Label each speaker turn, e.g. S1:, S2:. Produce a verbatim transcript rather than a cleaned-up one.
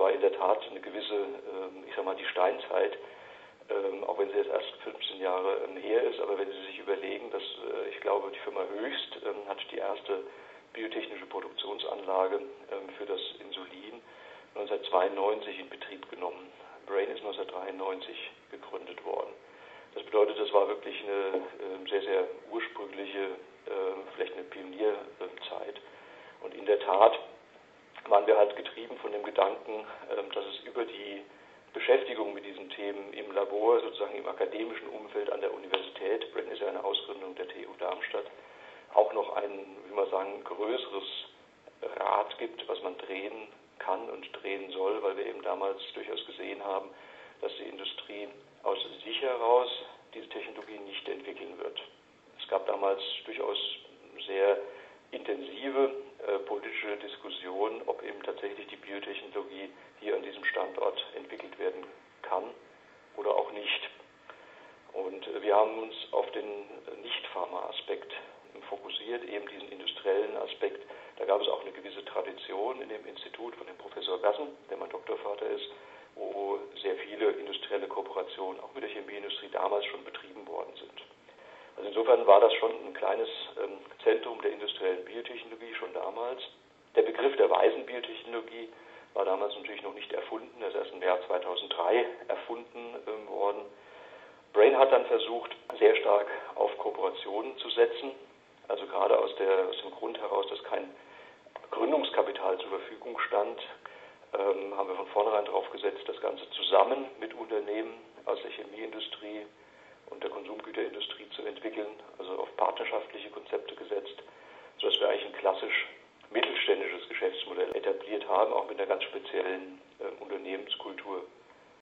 S1: war in der Tat eine gewisse, ähm, ich sag mal, die Steinzeit, ähm, auch wenn sie jetzt erst fünfzehn Jahre ähm, her ist. Aber wenn Sie sich überlegen, dass äh, ich glaube, die Firma Höchst ähm, hat die erste biotechnische Produktionsanlage ähm, für das Insulin neunzehnhundertzweiundneunzig in Betrieb genommen. Brain ist neunzehnhundertdreiundneunzig gegründet worden. Das bedeutet, das war wirklich eine äh, sehr, sehr ursprüngliche, äh, vielleicht eine Pionierzeit. Und in der Tat waren wir halt getrieben von dem Gedanken, äh, dass es über die Beschäftigung mit diesen Themen im Labor, sozusagen im akademischen Umfeld an der Universität, Brain ist ja eine Ausgründung der T U Darmstadt, auch noch ein, wie man sagen, größeres Rad gibt, was man drehen kann und drehen soll, weil wir eben damals durchaus gesehen haben, dass die Industrie aus sich heraus diese Technologie nicht entwickeln wird. Es gab damals durchaus sehr intensive äh, politische Diskussionen, ob eben tatsächlich die Biotechnologie hier an diesem Standort entwickelt werden kann oder auch nicht. Und äh, wir haben uns auf den Nicht-Pharma-Aspekt fokussiert, eben diesen industriellen Aspekt. Da gab es auch eine gewisse Tradition in dem Institut von dem Professor Gassen, der mein Doktorvater ist, wo sehr viele industrielle Kooperationen auch mit der Chemieindustrie damals schon betrieben worden sind. Also insofern war das schon ein kleines ähm, Zentrum der industriellen Biotechnologie schon damals. Der Begriff der weisen Biotechnologie war damals natürlich noch nicht erfunden, er ist erst im Jahr zweitausenddrei erfunden ähm, worden. Brain hat dann versucht, sehr stark auf Kooperationen zu setzen, also gerade aus, der, aus dem Grund heraus, dass kein Gründungskapital zur Verfügung stand, ähm, haben wir von vornherein darauf gesetzt, das Ganze zusammen mit Unternehmen aus der Chemieindustrie und der Konsumgüterindustrie zu entwickeln, also auf partnerschaftliche Konzepte gesetzt, sodass wir eigentlich ein klassisch mittelständisches Geschäftsmodell etabliert haben, auch mit einer ganz speziellen äh,